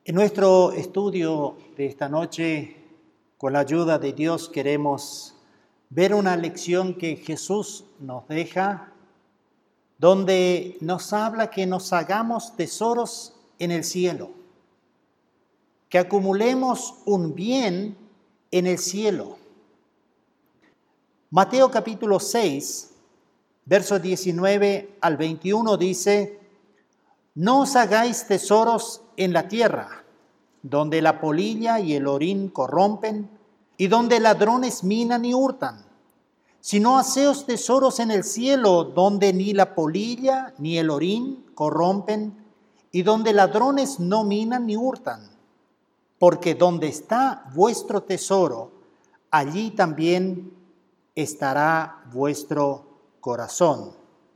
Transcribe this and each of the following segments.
En nuestro estudio de esta noche, con la ayuda de Dios, queremos ver una lección que Jesús nos deja, donde nos habla que nos hagamos tesoros en el cielo, que acumulemos un bien en el cielo. Mateo capítulo 6, versos 19 al 21 dice: No os hagáis tesoros en la tierra, donde la polilla y el orín corrompen, y donde ladrones minan y hurtan, sino haceos tesoros en el cielo, donde ni la polilla ni el orín corrompen, y donde ladrones no minan ni hurtan. Porque donde está vuestro tesoro, allí también estará vuestro corazón.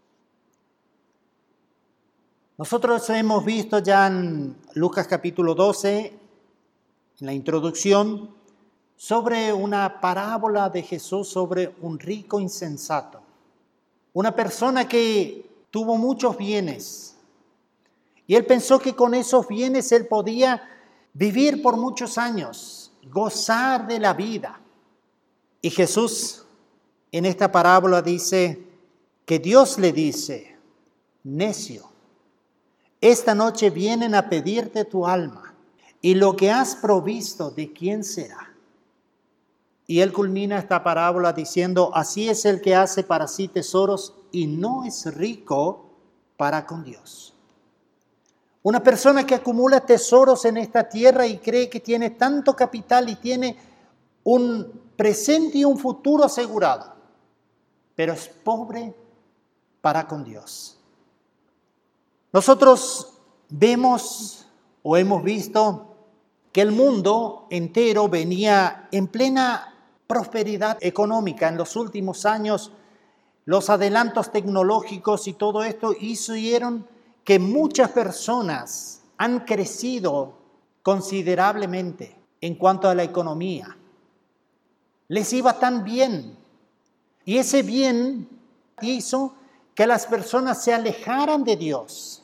Nosotros hemos visto ya en Lucas capítulo 12, en la introducción, sobre una parábola de Jesús sobre un rico insensato. Una persona que tuvo muchos bienes y él pensó que con esos bienes él podía vivir por muchos años, gozar de la vida. Y Jesús en esta parábola dice que Dios le dice: necio, esta noche vienen a pedirte tu alma, y lo que has provisto, ¿de quién será? Y él culmina esta parábola diciendo: así es el que hace para sí tesoros y no es rico para con Dios. Una persona que acumula tesoros en esta tierra y cree que tiene tanto capital y tiene un presente y un futuro asegurado, pero es pobre para con Dios. Nosotros vemos o hemos visto que el mundo entero venía en plena prosperidad económica. En los últimos años, los adelantos tecnológicos y todo esto hicieron que muchas personas han crecido considerablemente en cuanto a la economía. Les iba tan bien, y ese bien hizo que las personas se alejaran de Dios.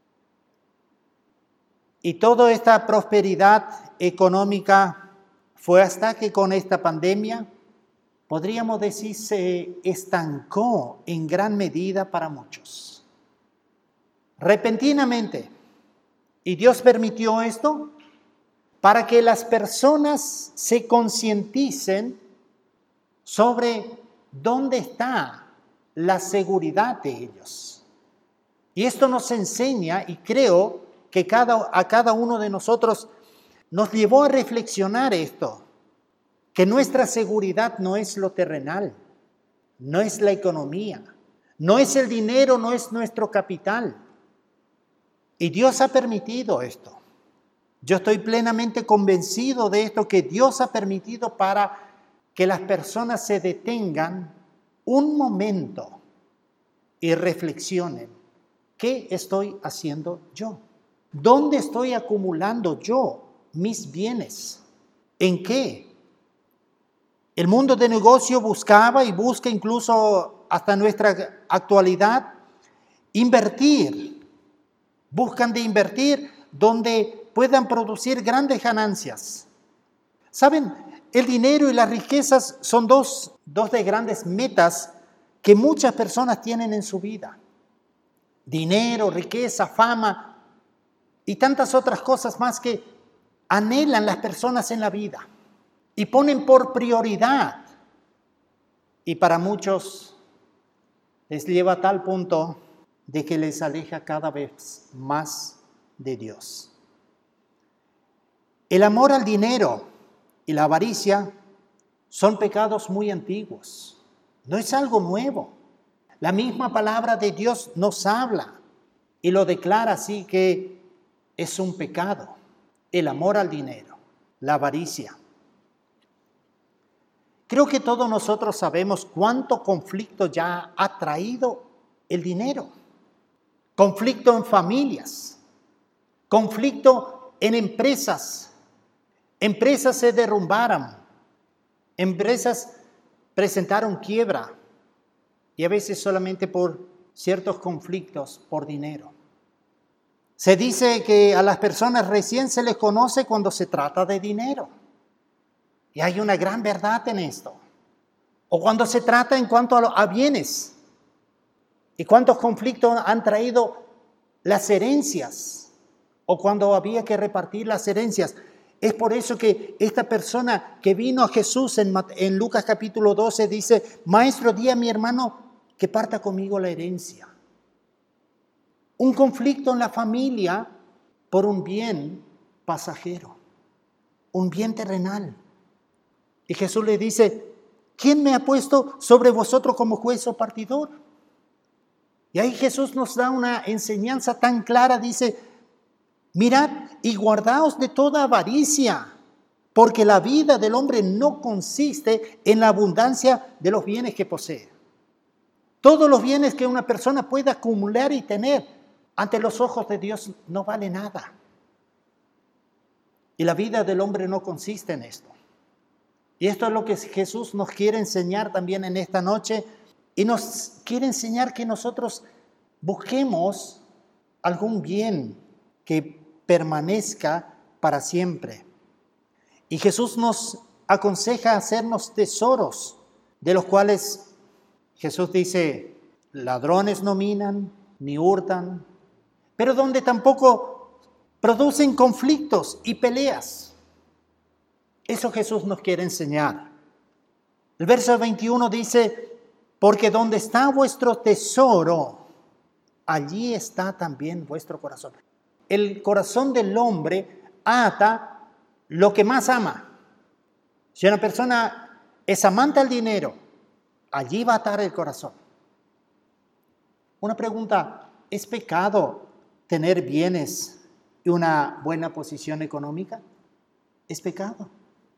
Y toda esta prosperidad económica fue hasta que con esta pandemia, podríamos decir, se estancó en gran medida para muchos. Repentinamente. Y Dios permitió esto para que las personas se concienticen sobre dónde está la seguridad de ellos. Y esto nos enseña, y creo que a cada uno de nosotros nos llevó a reflexionar esto, que nuestra seguridad no es lo terrenal, no es la economía, no es el dinero, no es nuestro capital. Y Dios ha permitido esto. Yo estoy plenamente convencido de esto, que Dios ha permitido para que las personas se detengan un momento y reflexionen: ¿qué estoy haciendo yo? ¿Dónde estoy acumulando yo mis bienes? ¿En qué? El mundo de negocio buscaba y busca incluso hasta nuestra actualidad invertir. Buscan de invertir donde puedan producir grandes ganancias. ¿Saben? El dinero y las riquezas son dos de grandes metas que muchas personas tienen en su vida. Dinero, riqueza, fama y tantas otras cosas más que anhelan las personas en la vida y ponen por prioridad. Y para muchos les lleva a tal punto de que les aleja cada vez más de Dios. El amor al dinero y la avaricia son pecados muy antiguos. No es algo nuevo. La misma palabra de Dios nos habla y lo declara así, que es un pecado. El amor al dinero, la avaricia. Creo que todos nosotros sabemos cuánto conflicto ya ha traído el dinero. Conflicto en familias, conflicto en empresas. Empresas se derrumbaron, empresas presentaron quiebra, y a veces solamente por ciertos conflictos por dinero. Se dice que a las personas recién se les conoce cuando se trata de dinero. Y hay una gran verdad en esto. O cuando se trata en cuanto a bienes. ¿Y cuántos conflictos han traído las herencias? O cuando había que repartir las herencias. Es por eso que esta persona que vino a Jesús en Lucas capítulo 12 dice: Maestro, di a mi hermano que parta conmigo la herencia. Un conflicto en la familia por un bien pasajero, un bien terrenal. Y Jesús le dice: ¿quién me ha puesto sobre vosotros como juez o partidor? Y ahí Jesús nos da una enseñanza tan clara, dice: mirad y guardaos de toda avaricia, porque la vida del hombre no consiste en la abundancia de los bienes que posee. Todos los bienes que una persona pueda acumular y tener, ante los ojos de Dios no vale nada. Y la vida del hombre no consiste en esto. Y esto es lo que Jesús nos quiere enseñar también en esta noche. Y nos quiere enseñar que nosotros busquemos algún bien que permanezca para siempre. Y Jesús nos aconseja hacernos tesoros, de los cuales Jesús dice: ladrones no minan, ni hurtan, pero donde tampoco producen conflictos y peleas. Eso Jesús nos quiere enseñar. El verso 21 dice: porque donde está vuestro tesoro, allí está también vuestro corazón. El corazón del hombre ata lo que más ama. Si una persona es amante al dinero, allí va a atar el corazón. Una pregunta: ¿es pecado tener bienes y una buena posición económica? ¿Es pecado?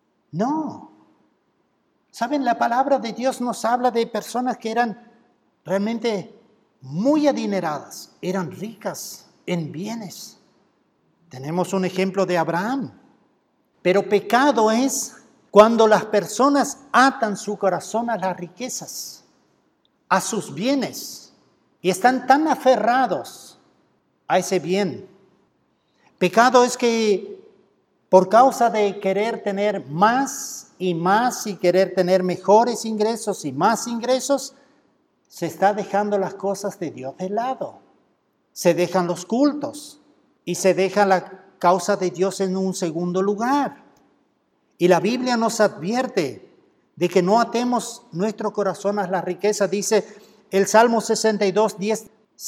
No. ¿Saben? La palabra de Dios nos habla de personas que eran realmente muy adineradas, eran ricas en bienes. Tenemos un ejemplo de Abraham. Pero pecado es cuando las personas atan su corazón a las riquezas, a sus bienes, y están tan aferrados a ese bien. Pecado es que por causa de querer tener más y más y querer tener mejores ingresos y más ingresos, se está dejando las cosas de Dios de lado. Se dejan los cultos y se deja la causa de Dios en un segundo lugar. Y la Biblia nos advierte de que no atemos nuestro corazón a la riqueza. Dice el Salmo 62:10,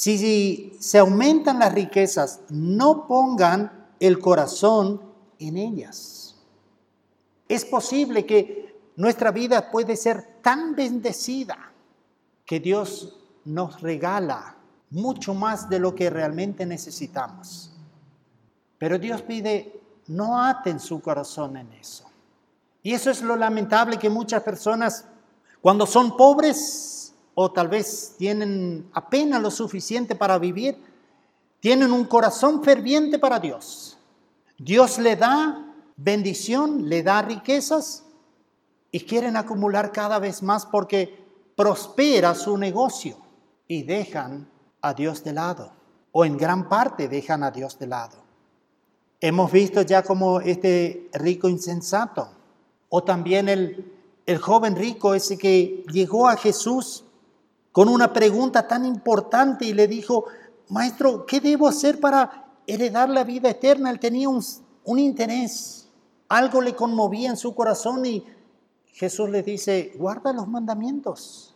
si se aumentan las riquezas, no pongan el corazón en ellas. Es posible que nuestra vida puede ser tan bendecida que Dios nos regala mucho más de lo que realmente necesitamos. Pero Dios pide: no aten su corazón en eso. Y eso es lo lamentable, que muchas personas, cuando son pobres o tal vez tienen apenas lo suficiente para vivir, tienen un corazón ferviente para Dios. Dios le da bendición, le da riquezas y quieren acumular cada vez más porque prospera su negocio y dejan a Dios de lado, o en gran parte dejan a Dios de lado. Hemos visto ya como este rico insensato, o también el joven rico ese que llegó a Jesús con una pregunta tan importante y le dijo: Maestro, ¿qué debo hacer para heredar la vida eterna? Él tenía un interés, algo le conmovía en su corazón y Jesús le dice: guarda los mandamientos.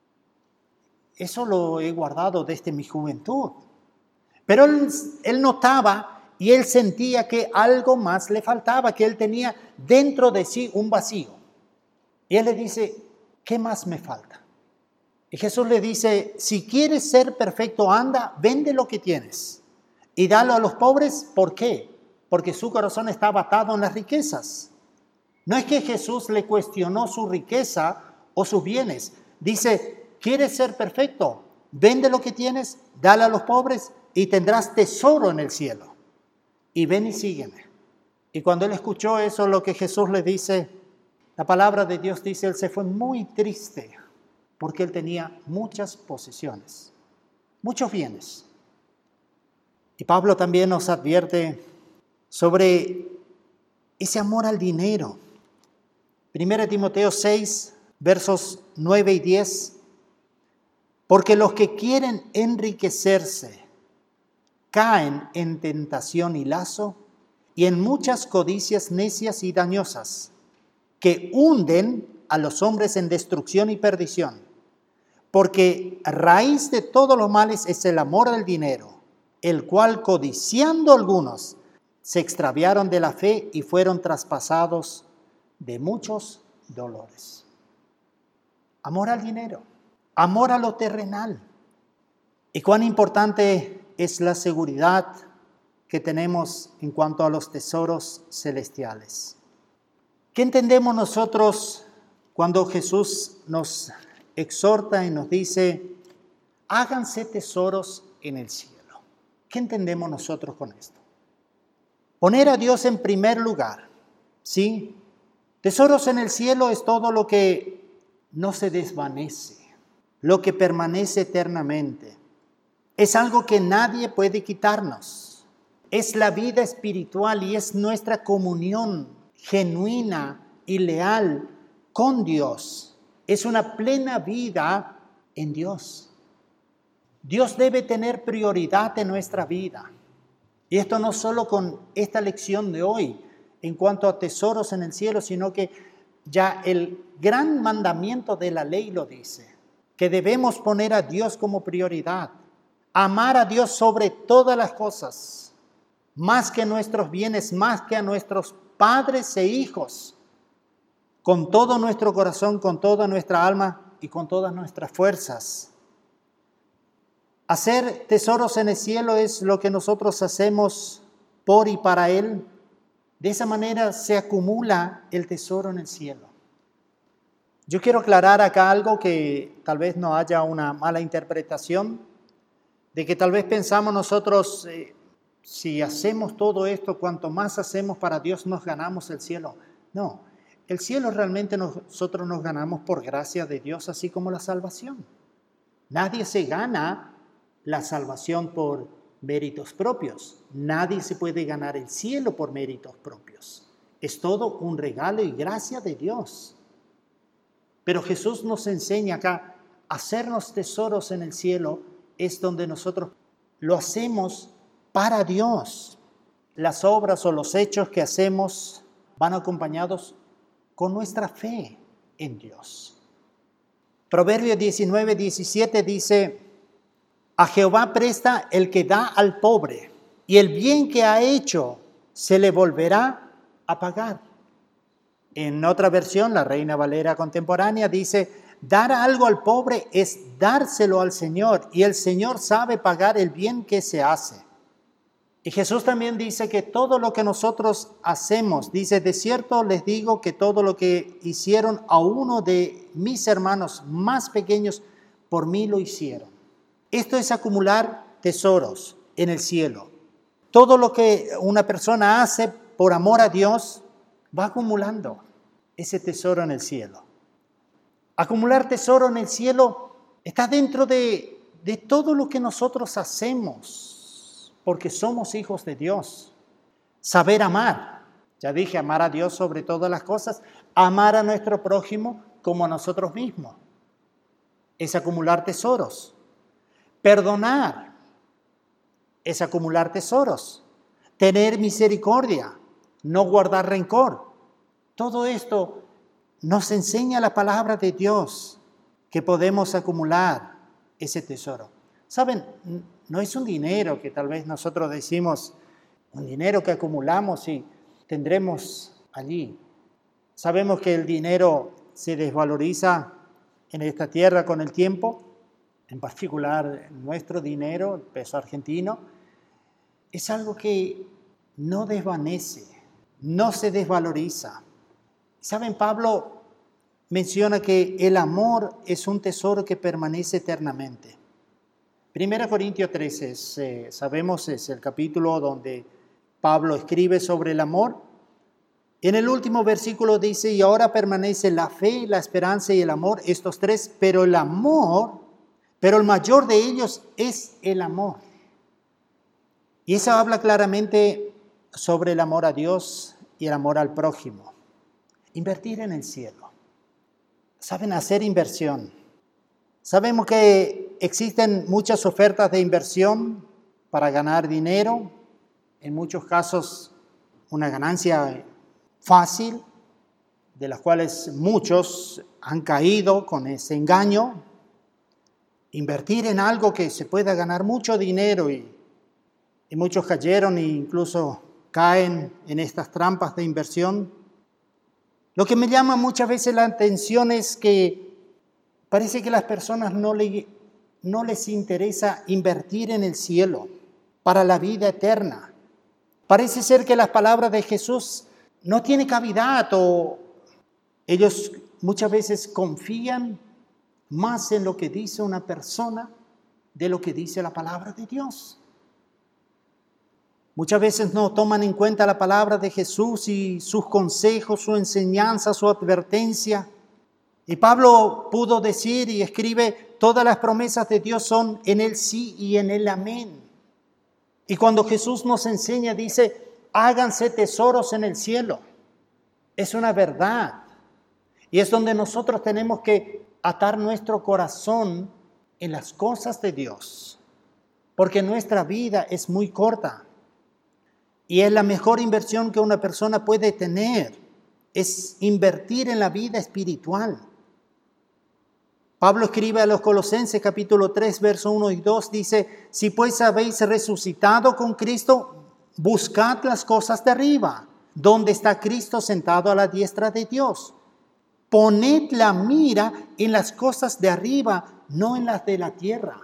Eso lo he guardado desde mi juventud. Pero él notaba y él sentía que algo más le faltaba, que él tenía dentro de sí un vacío. Y él le dice: ¿qué más me falta? Y Jesús le dice: si quieres ser perfecto, anda, vende lo que tienes y dalo a los pobres. ¿Por qué? Porque su corazón estaba atado en las riquezas. No es que Jesús le cuestionó su riqueza o sus bienes. Dice: ¿quieres ser perfecto? Vende lo que tienes, dale a los pobres y tendrás tesoro en el cielo. Y ven y sígueme. Y cuando él escuchó eso, lo que Jesús le dice, la palabra de Dios dice, él se fue muy triste porque él tenía muchas posesiones, muchos bienes. Y Pablo también nos advierte sobre ese amor al dinero. 1 Timoteo 6, versos 9 y 10. Porque los que quieren enriquecerse caen en tentación y lazo y en muchas codicias necias y dañosas que hunden a los hombres en destrucción y perdición. Porque raíz de todos los males es el amor al dinero, el cual codiciando algunos se extraviaron de la fe y fueron traspasados de muchos dolores. Amor al dinero, amor a lo terrenal. Y cuán importante es la seguridad que tenemos en cuanto a los tesoros celestiales. ¿Qué entendemos nosotros cuando Jesús nos exhorta y nos dice, háganse tesoros en el cielo? ¿Qué entendemos nosotros con esto? Poner a Dios en primer lugar, ¿sí? Tesoros en el cielo es todo lo que no se desvanece, lo que permanece eternamente. Es algo que nadie puede quitarnos. Es la vida espiritual y es nuestra comunión genuina y leal con Dios. Es una plena vida en Dios. Dios debe tener prioridad en nuestra vida. Y esto no solo con esta lección de hoy en cuanto a tesoros en el cielo, sino que ya el gran mandamiento de la ley lo dice, que debemos poner a Dios como prioridad. Amar a Dios sobre todas las cosas, más que nuestros bienes, más que a nuestros padres e hijos, con todo nuestro corazón, con toda nuestra alma y con todas nuestras fuerzas. Hacer tesoros en el cielo es lo que nosotros hacemos por y para Él. De esa manera se acumula el tesoro en el cielo. Yo quiero aclarar acá algo que tal vez no haya una mala interpretación, de que tal vez pensamos nosotros, si hacemos todo esto, cuanto más hacemos para Dios, nos ganamos el cielo. No, el cielo realmente nosotros nos ganamos por gracia de Dios, así como la salvación. Nadie se gana la salvación por méritos propios. Nadie se puede ganar el cielo por méritos propios. Es todo un regalo y gracia de Dios. Pero Jesús nos enseña acá, hacernos tesoros en el cielo es donde nosotros lo hacemos para Dios. Las obras o los hechos que hacemos van acompañados con nuestra fe en Dios. Proverbios 19:17 dice, a Jehová presta el que da al pobre, y el bien que ha hecho se le volverá a pagar. En otra versión, la Reina Valera contemporánea dice, dar algo al pobre es dárselo al Señor, y el Señor sabe pagar el bien que se hace. Y Jesús también dice que todo lo que nosotros hacemos, dice, de cierto les digo que todo lo que hicieron a uno de mis hermanos más pequeños, por mí lo hicieron. Esto es acumular tesoros en el cielo. Todo lo que una persona hace por amor a Dios, va acumulando ese tesoro en el cielo. Acumular tesoro en el cielo está dentro de todo lo que nosotros hacemos, porque somos hijos de Dios. Saber amar, ya dije, amar a Dios sobre todas las cosas, amar a nuestro prójimo como a nosotros mismos. Es acumular tesoros. Perdonar es acumular tesoros. Tener misericordia, no guardar rencor. Todo esto nos enseña la palabra de Dios que podemos acumular ese tesoro. ¿Saben? No es un dinero que tal vez nosotros decimos, un dinero que acumulamos y tendremos allí. Sabemos que el dinero se desvaloriza en esta tierra con el tiempo, en particular nuestro dinero, el peso argentino, es algo que no desvanece, no se desvaloriza. ¿Saben? Pablo menciona que el amor es un tesoro que permanece eternamente. 1 Corintios 13, sabemos, es el capítulo donde Pablo escribe sobre el amor. En el último versículo dice, y ahora permanece la fe, la esperanza y el amor, estos tres, pero el mayor de ellos es el amor. Y eso habla claramente sobre el amor a Dios y el amor al prójimo. Invertir en el cielo. Saben hacer inversión. Sabemos que existen muchas ofertas de inversión para ganar dinero. En muchos casos una ganancia fácil, de las cuales muchos han caído con ese engaño. Invertir en algo que se pueda ganar mucho dinero y muchos cayeron e incluso caen en estas trampas de inversión. Lo que me llama muchas veces la atención es que parece que a las personas no les interesa invertir en el cielo para la vida eterna. Parece ser que las palabras de Jesús no tienen cavidad o ellos muchas veces confían más en lo que dice una persona de lo que dice la palabra de Dios. Muchas veces no toman en cuenta la palabra de Jesús y sus consejos, su enseñanza, su advertencia. Y Pablo pudo decir y escribe, todas las promesas de Dios son en el sí y en el amén. Y cuando Jesús nos enseña, dice, háganse tesoros en el cielo. Es una verdad. Y es donde nosotros tenemos que atar nuestro corazón en las cosas de Dios. Porque nuestra vida es muy corta. Y es la mejor inversión que una persona puede tener, es invertir en la vida espiritual. Pablo escribe a los Colosenses capítulo 3, verso 1 y 2, dice, si pues habéis resucitado con Cristo, buscad las cosas de arriba, donde está Cristo sentado a la diestra de Dios. Poned la mira en las cosas de arriba, no en las de la tierra.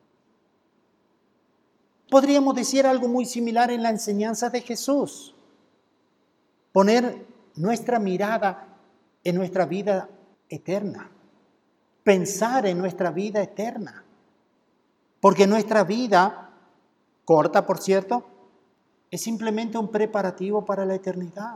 Podríamos decir algo muy similar en la enseñanza de Jesús. Poner nuestra mirada en nuestra vida eterna. Pensar en nuestra vida eterna. Porque nuestra vida, corta por cierto, es simplemente un preparativo para la eternidad.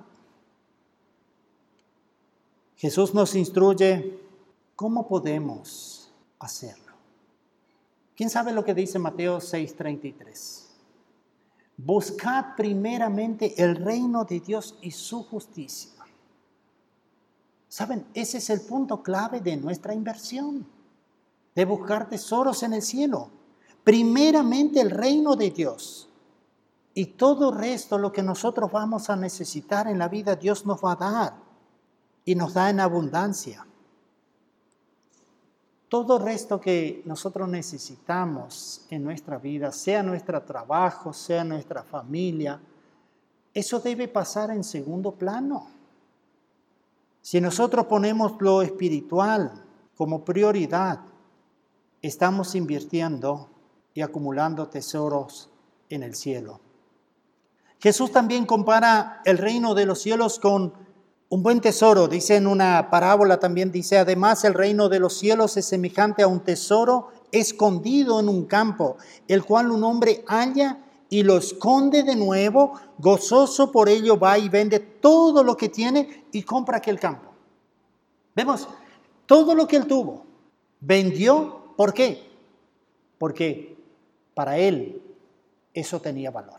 Jesús nos instruye cómo podemos hacerlo. ¿Quién sabe lo que dice Mateo 6:33? Buscad primeramente el reino de Dios y su justicia. ¿Saben? Ese es el punto clave de nuestra inversión, de buscar tesoros en el cielo. Primeramente el reino de Dios. Y todo el resto, lo que nosotros vamos a necesitar en la vida, Dios nos va a dar. Y nos da en abundancia. Todo el resto que nosotros necesitamos en nuestra vida, sea nuestro trabajo, sea nuestra familia, eso debe pasar en segundo plano. Si nosotros ponemos lo espiritual como prioridad, estamos invirtiendo y acumulando tesoros en el cielo. Jesús también compara el reino de los cielos con un buen tesoro. Dice en una parábola también, dice, además el reino de los cielos es semejante a un tesoro escondido en un campo, el cual un hombre halla y lo esconde de nuevo, gozoso por ello va y vende todo lo que tiene y compra aquel campo. Vemos, todo lo que él tuvo, vendió, ¿por qué? Porque para él eso tenía valor.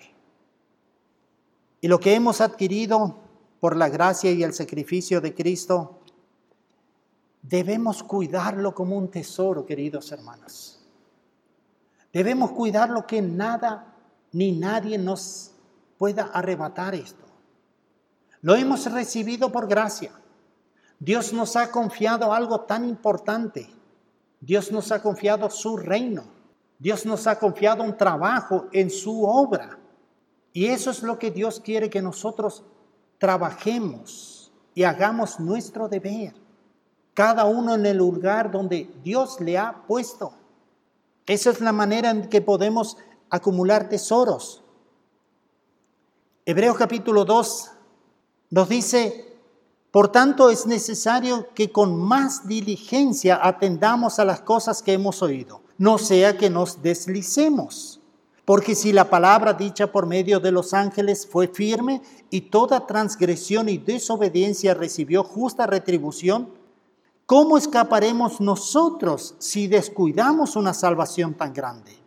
Y lo que hemos adquirido por la gracia y el sacrificio de Cristo, debemos cuidarlo como un tesoro, queridos hermanos. Debemos cuidarlo que nada ni nadie nos pueda arrebatar esto. Lo hemos recibido por gracia. Dios nos ha confiado algo tan importante. Dios nos ha confiado su reino. Dios nos ha confiado un trabajo en su obra. Y eso es lo que Dios quiere que nosotros trabajemos y hagamos nuestro deber. Cada uno en el lugar donde Dios le ha puesto. Esa es la manera en que podemos acumular tesoros. Hebreos capítulo 2 nos dice, por tanto es necesario que con más diligencia atendamos a las cosas que hemos oído, no sea que nos deslicemos. Porque si la palabra dicha por medio de los ángeles fue firme y toda transgresión y desobediencia recibió justa retribución, ¿cómo escaparemos nosotros si descuidamos una salvación tan grande?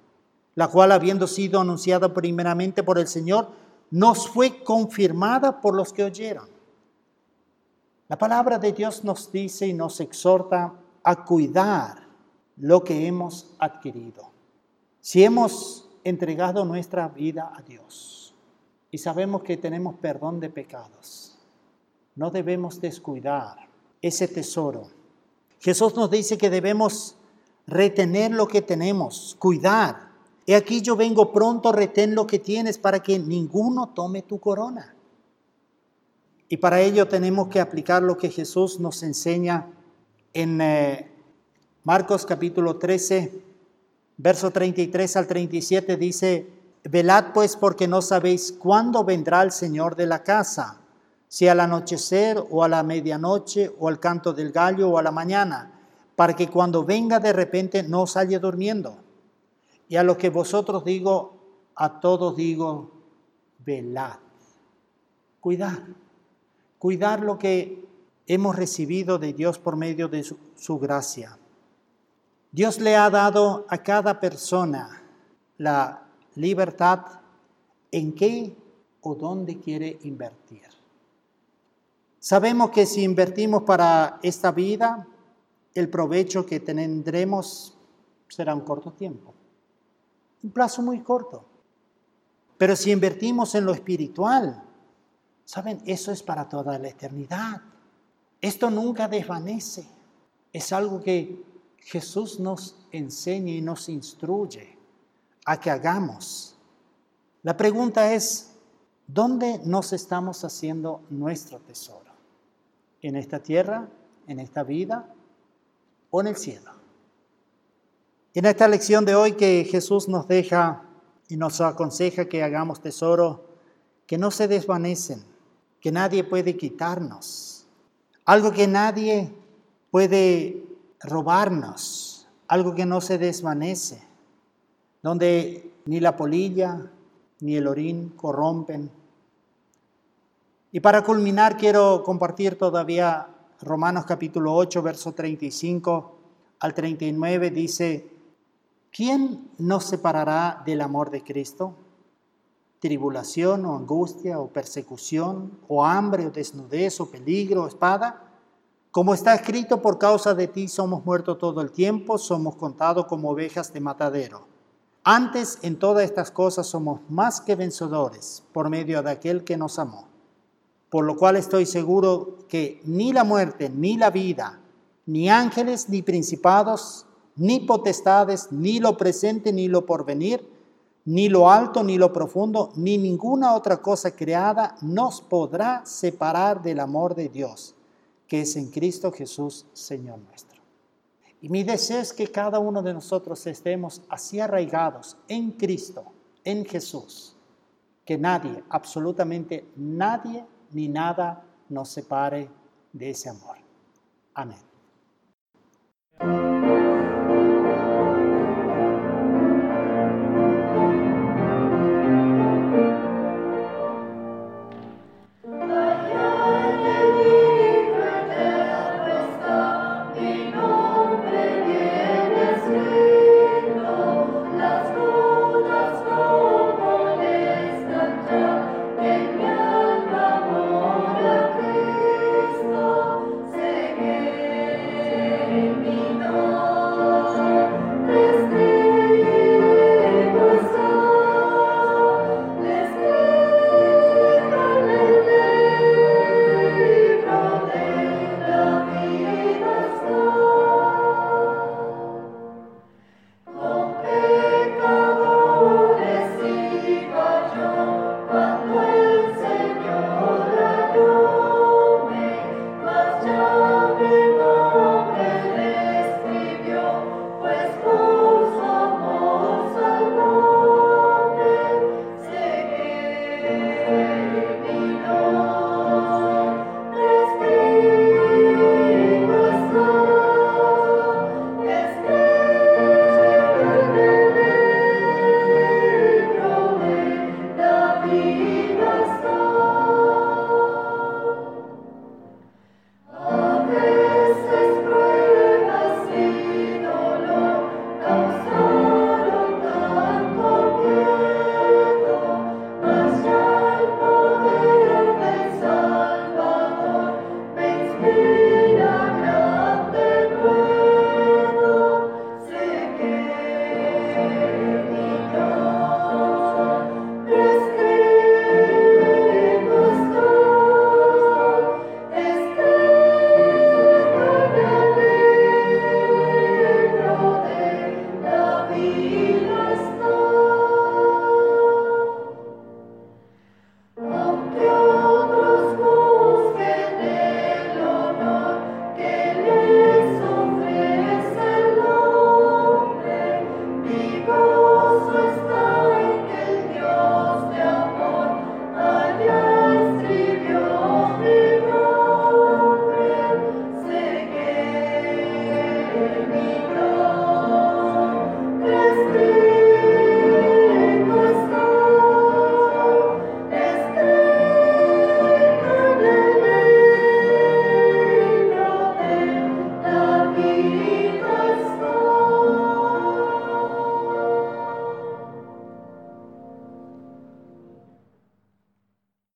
la cual, habiendo sido anunciada primeramente por el Señor, nos fue confirmada por los que oyeron. La palabra de Dios nos dice y nos exhorta a cuidar lo que hemos adquirido. Si hemos entregado nuestra vida a Dios y sabemos que tenemos perdón de pecados, no debemos descuidar ese tesoro. Jesús nos dice que debemos retener lo que tenemos, cuidar. He aquí yo vengo pronto, retén lo que tienes para que ninguno tome tu corona. Y para ello tenemos que aplicar lo que Jesús nos enseña en Marcos capítulo 13, verso 33 al 37, dice: velad pues, porque no sabéis cuándo vendrá el Señor de la casa, si al anochecer o a la medianoche o al canto del gallo o a la mañana, para que cuando venga de repente no os halle durmiendo. Y a lo que vosotros digo, a todos digo, velad. Cuidar lo que hemos recibido de Dios por medio de su gracia. Dios le ha dado a cada persona la libertad en qué o dónde quiere invertir. Sabemos que si invertimos para esta vida, el provecho que tendremos será un corto tiempo, un plazo muy corto. Pero si invertimos en lo espiritual, ¿saben? Eso es para toda la eternidad. Esto nunca desvanece. Es algo que Jesús nos enseña y nos instruye a que hagamos. La pregunta es, ¿dónde nos estamos haciendo nuestro tesoro? ¿En esta tierra, en esta vida o en el cielo? En esta lección de hoy que Jesús nos deja y nos aconseja que hagamos tesoro que no se desvanecen, que nadie puede quitarnos, algo que nadie puede robarnos, algo que no se desvanece, donde ni la polilla ni el orín corrompen. Y para culminar quiero compartir todavía Romanos capítulo 8, verso 35 al 39, dice: ¿quién nos separará del amor de Cristo? ¿Tribulación o angustia o persecución o hambre o desnudez o peligro o espada? Como está escrito, por causa de ti somos muertos todo el tiempo, somos contados como ovejas de matadero. Antes, en todas estas cosas somos más que vencedores por medio de aquel que nos amó. Por lo cual estoy seguro que ni la muerte, ni la vida, ni ángeles, ni principados, ni potestades, ni lo presente, ni lo porvenir, ni lo alto, ni lo profundo, ni ninguna otra cosa creada nos podrá separar del amor de Dios, que es en Cristo Jesús, Señor nuestro. Y mi deseo es que cada uno de nosotros estemos así arraigados en Cristo, en Jesús, que nadie, absolutamente nadie, ni nada nos separe de ese amor. Amén.